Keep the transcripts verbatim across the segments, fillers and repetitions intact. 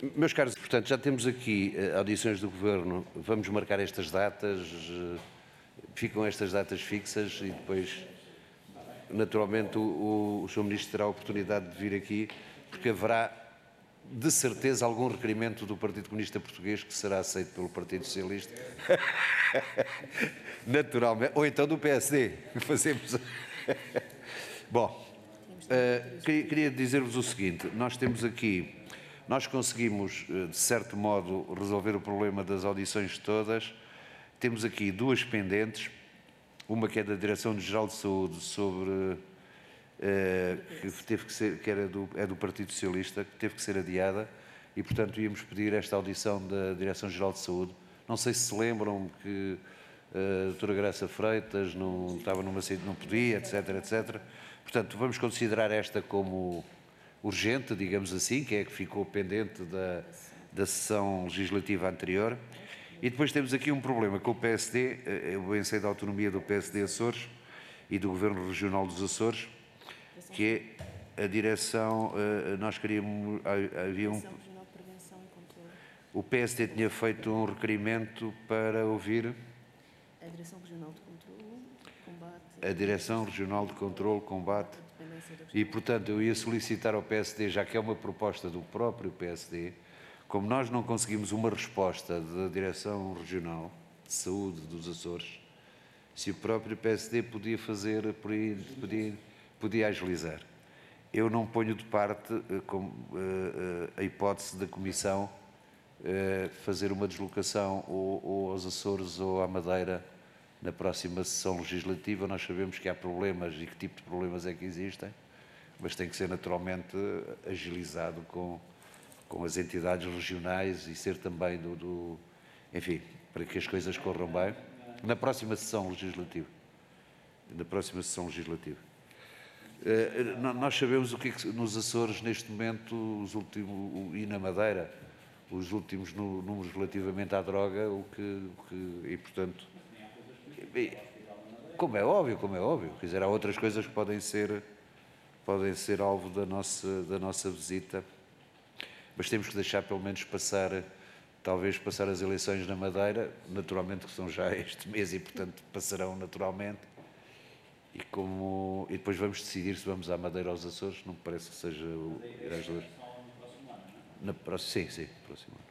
Meus caros, portanto, já temos aqui uh, audições do Governo, vamos marcar estas datas, uh, ficam estas datas fixas e depois, naturalmente, o, o senhor Ministro terá a oportunidade de vir aqui, porque haverá, de certeza, algum requerimento do Partido Comunista Português que será aceito pelo Partido Socialista. Naturalmente, ou então do P S D, fazemos... Bom, uh, queria, queria dizer-vos o seguinte, nós temos aqui... Nós conseguimos, de certo modo, resolver o problema das audições todas. Temos aqui duas pendentes, uma que é da Direção-Geral de Saúde, sobre, eh, que teve que ser, que era do, é do Partido Socialista, que teve que ser adiada, e, portanto, íamos pedir esta audição da Direção-Geral de Saúde. Não sei se se lembram que a doutora Graça Freitas não estava numa saída, não podia, etc, etcétera. Portanto, vamos considerar esta como urgente, digamos assim, que é a que ficou pendente da, da sessão legislativa anterior. E depois temos aqui um problema com o P S D, eu bem sei da autonomia do P S D Açores e do Governo Regional dos Açores, que é a direção, nós queríamos, havia um... O P S D tinha feito um requerimento para ouvir... A Direção Regional de Controlo, Combate... A Direção Regional de Controlo, Combate... E, portanto, eu ia solicitar ao P S D, já que é uma proposta do próprio P S D, como nós não conseguimos uma resposta da Direção Regional de Saúde dos Açores, se o próprio P S D podia fazer, podia, podia agilizar. Eu não ponho de parte a hipótese da Comissão fazer uma deslocação ou, ou aos Açores ou à Madeira na próxima sessão legislativa. Nós sabemos que há problemas e que tipo de problemas é que existem, mas tem que ser naturalmente agilizado com, com as entidades regionais e ser também do, do... Enfim, para que as coisas corram bem. Na próxima sessão legislativa. Na próxima sessão legislativa. Uh, nós sabemos o que é que nos Açores, neste momento, os últimos, e na Madeira, os últimos números relativamente à droga, o que, o que e, portanto... E, como é óbvio, como é óbvio. Quer dizer, há outras coisas que podem ser... podem ser alvo da nossa, da nossa visita, mas temos que deixar pelo menos passar, talvez passar as eleições na Madeira, naturalmente que são já este mês e, portanto, passarão naturalmente, e, como, e depois vamos decidir se vamos à Madeira ou aos Açores, não me parece que seja o ir às duas. Na próxima, sim, sim, próximo ano.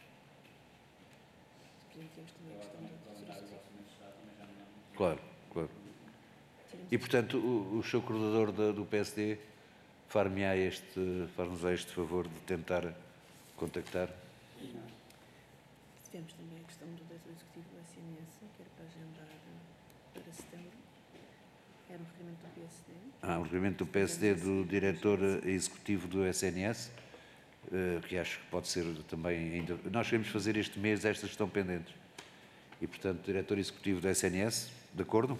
Claro, claro. E, portanto, o, o seu coordenador da, do P S D far-me-á este, far-nos este favor de tentar contactar. Tivemos também a questão do diretor executivo do S N S, que era para agendar para setembro. Era um requerimento do P S D. Ah, um requerimento do P S D do diretor executivo do S N S, que acho que pode ser também ainda... Nós queremos fazer este mês, estas estão pendentes. E, portanto, diretor executivo do S N S, de acordo?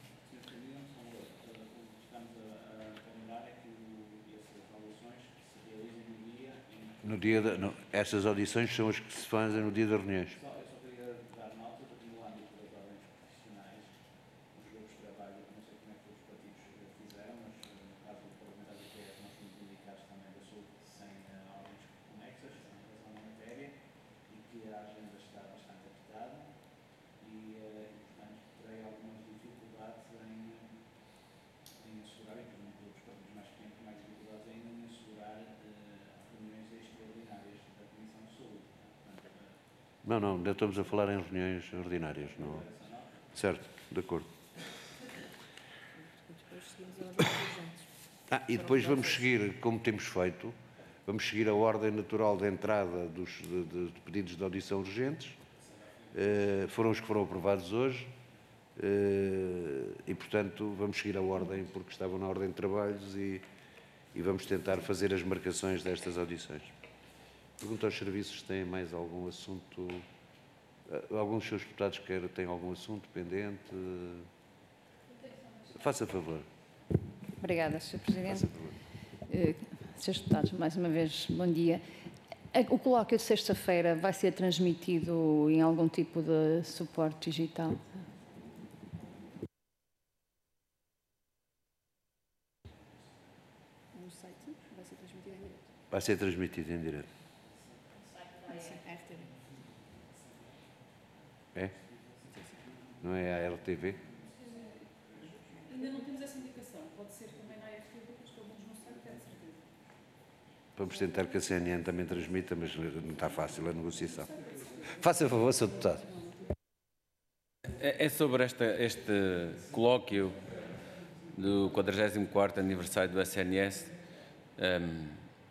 No dia da, no, estas audições são as que se fazem no dia das reuniões. Só, eu só queria dar nota de que no âmbito das ordens profissionais, os grupos de trabalho, não sei como é que os partidos fizeram, mas no caso do parlamentar do P S, nós fomos indicados também da saúde sem uh, ordens conexas, sem relação à matéria, e que a agenda está bastante apertada, e, uh, e portanto, terei algumas dificuldades em, em assegurar, e principalmente os partidos mais pequenos, mais dificuldades ainda em assegurar uh, reuniões extraordinárias da Comissão de Saúde. Portanto, não, não, ainda estamos a falar em reuniões ordinárias. Não. Certo, de acordo. Ah, e depois vamos seguir, como temos feito, vamos seguir a ordem natural de entrada dos de, de, de pedidos de audição urgentes. Uh, foram os que foram aprovados hoje. Uh, e, portanto, vamos seguir a ordem, porque estavam na ordem de trabalhos e, e vamos tentar fazer as marcações destas audições. Pergunto aos serviços se têm mais algum assunto, uh, alguns dos seus deputados querem, têm algum assunto pendente. Uh, faça favor. Obrigada, senhor Presidente. Faça favor. Uh, senhores deputados, mais uma vez, bom dia. O colóquio de sexta-feira vai ser transmitido em algum tipo de suporte digital? No site vai ser transmitido em direto. Vai ser transmitido em direto. É? Não é a R T V? Ainda não temos essa indicação. Pode ser também na R T V, mas pelo menos não sei, tenho certeza. Vamos tentar que a C N N também transmita, mas não está fácil a negociação. Faça favor, senhor Deputado. É sobre esta, este colóquio do quadragésimo quarto aniversário do S N S. Um,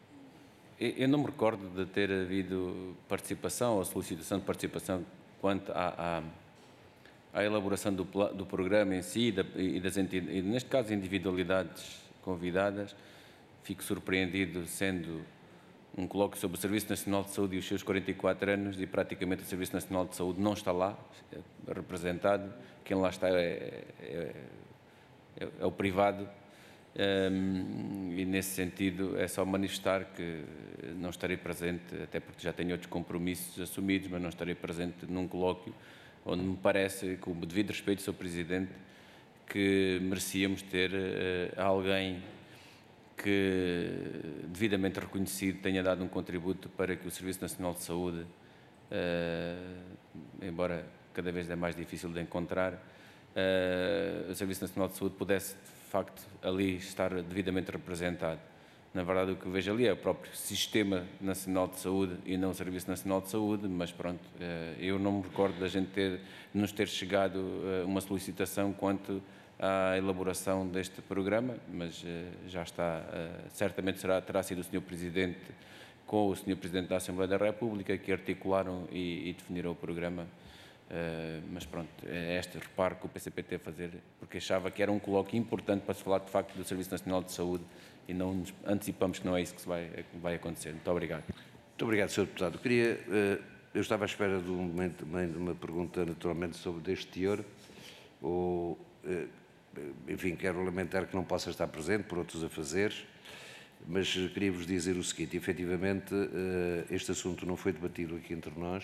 eu não me recordo de ter havido participação ou solicitação de participação quanto à, à, à elaboração do, do programa em si e, das entidades, e neste caso individualidades convidadas. Fico surpreendido, sendo um colóquio sobre o Serviço Nacional de Saúde e os seus quarenta e quatro anos, e praticamente o Serviço Nacional de Saúde não está lá é representado. Quem lá está é, é, é, é o privado. Um, e nesse sentido é só manifestar que não estarei presente, até porque já tenho outros compromissos assumidos, mas não estarei presente num colóquio onde me parece, com o devido respeito, senhor Presidente, que merecíamos ter uh, alguém que, devidamente reconhecido, tenha dado um contributo para que o Serviço Nacional de Saúde, uh, embora cada vez é mais difícil de encontrar, uh, o Serviço Nacional de Saúde pudesse, de facto, ali estar devidamente representado. Na verdade, o que vejo ali é o próprio Sistema Nacional de Saúde e não o Serviço Nacional de Saúde, mas pronto, eu não me recordo da gente ter, nos ter chegado uma solicitação quanto à elaboração deste programa, mas já está, certamente será, terá sido o senhor Presidente com o senhor Presidente da Assembleia da República que articularam e, e definiram o programa. Uh, mas pronto, é este reparo que o P C P teve a fazer, porque achava que era um colóquio importante para se falar de facto do Serviço Nacional de Saúde e não nos antecipamos que não é isso que, se vai, que vai acontecer. Muito obrigado. Muito obrigado, senhor Deputado. Eu, queria, uh, eu estava à espera de, um momento, de uma pergunta naturalmente sobre deste teor, ou, uh, enfim, quero lamentar que não possa estar presente por outros afazeres, mas queria-vos dizer o seguinte: efetivamente, uh, este assunto não foi debatido aqui entre nós.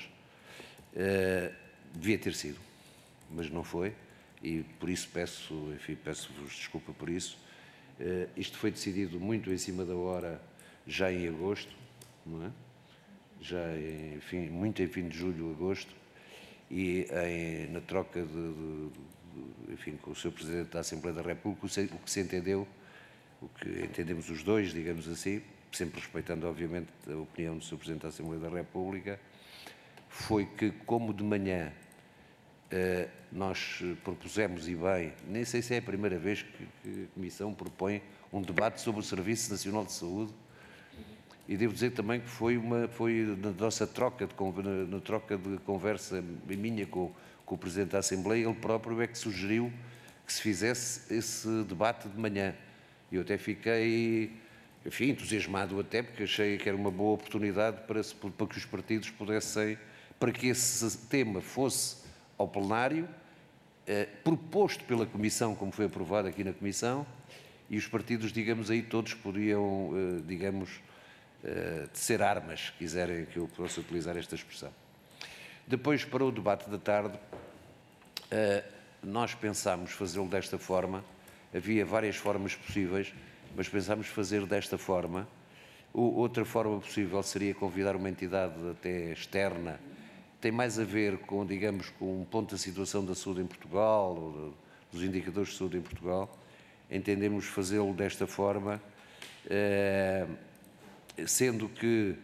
Uh, Devia ter sido, mas não foi, e por isso peço, enfim, peço-vos desculpa por isso. Uh, isto foi decidido muito em cima da hora, já em agosto, não é? Já, em, enfim, muito em fim de julho, agosto, e em, na troca de, de, de, enfim, com o senhor Presidente da Assembleia da República, o, se, o que se entendeu, o que entendemos os dois, digamos assim, sempre respeitando, obviamente, a opinião do senhor Presidente da Assembleia da República, foi que, como de manhã Uh, nós propusemos, e bem, nem sei se é a primeira vez que, que a Comissão propõe um debate sobre o Serviço Nacional de Saúde, e devo dizer também que foi, uma, foi na nossa troca de, na, na troca de conversa minha com, com o Presidente da Assembleia, ele próprio é que sugeriu que se fizesse esse debate de manhã. E eu até fiquei, enfim, entusiasmado até, porque achei que era uma boa oportunidade para, para que os partidos pudessem, para que esse tema fosse ao plenário, eh, proposto pela Comissão, como foi aprovado aqui na Comissão, e os partidos, digamos aí, todos podiam, eh, digamos, eh, tecer armas, se quiserem que eu possa utilizar esta expressão. Depois, para o debate da tarde, eh, nós pensámos fazê-lo desta forma. Havia várias formas possíveis, mas pensámos fazer desta forma. O, outra forma possível seria convidar uma entidade até externa. Tem mais a ver com, digamos, com um ponto da situação da saúde em Portugal, ou dos indicadores de saúde em Portugal. Entendemos fazê-lo desta forma, eh, sendo que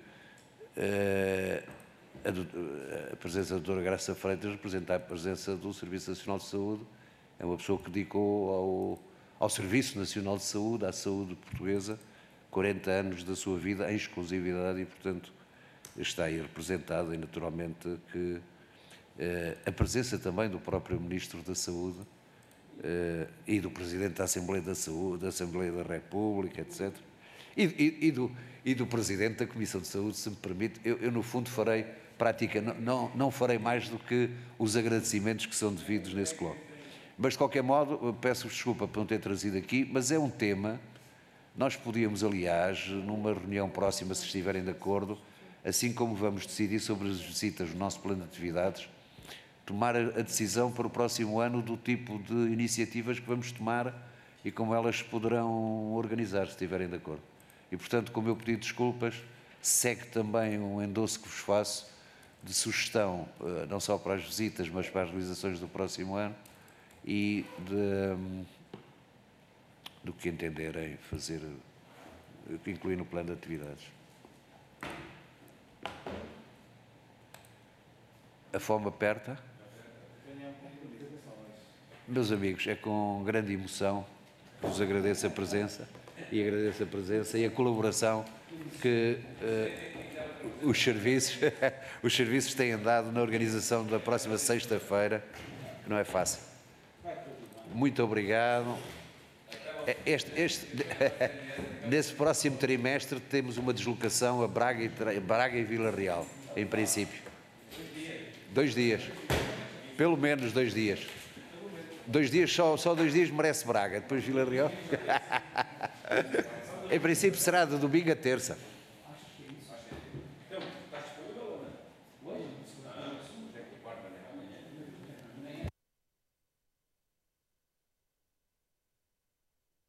eh, a, a presença da doutora Graça Freitas representa a presença do Serviço Nacional de Saúde, é uma pessoa que dedicou ao, ao Serviço Nacional de Saúde, à saúde portuguesa, quarenta anos da sua vida em exclusividade e, portanto, está aí representado, e naturalmente que eh, a presença também do próprio Ministro da Saúde eh, e do Presidente da Assembleia da Saúde, da Assembleia da República, etcétera. E, e, e, do, e do Presidente da Comissão de Saúde, se me permite, eu, eu no fundo farei prática, não, não, não farei mais do que os agradecimentos que são devidos nesse colóquio. Mas, de qualquer modo, peço-vos desculpa por não ter trazido aqui, mas é um tema, nós podíamos, aliás, numa reunião próxima, se estiverem de acordo, assim como vamos decidir sobre as visitas no nosso plano de atividades, tomar a decisão para o próximo ano do tipo de iniciativas que vamos tomar e como elas poderão organizar, se estiverem de acordo. E, portanto, com o meu pedido de desculpas, segue também um endosso que vos faço de sugestão, não só para as visitas, mas para as realizações do próximo ano, e de, do que entenderem fazer, incluir no plano de atividades. A fome aperta. Meus amigos, é com grande emoção que vos agradeço a presença e agradeço a presença e a colaboração que uh, os, serviços, os serviços têm dado na organização da próxima sexta-feira, que não é fácil. Muito obrigado. Este, este, nesse próximo trimestre temos uma deslocação a Braga e, Braga e Vila Real, em princípio. Dois dias. Pelo menos dois dias. Dois dias, só, só dois dias merece Braga, depois Vila Real. Em princípio será de domingo a terça.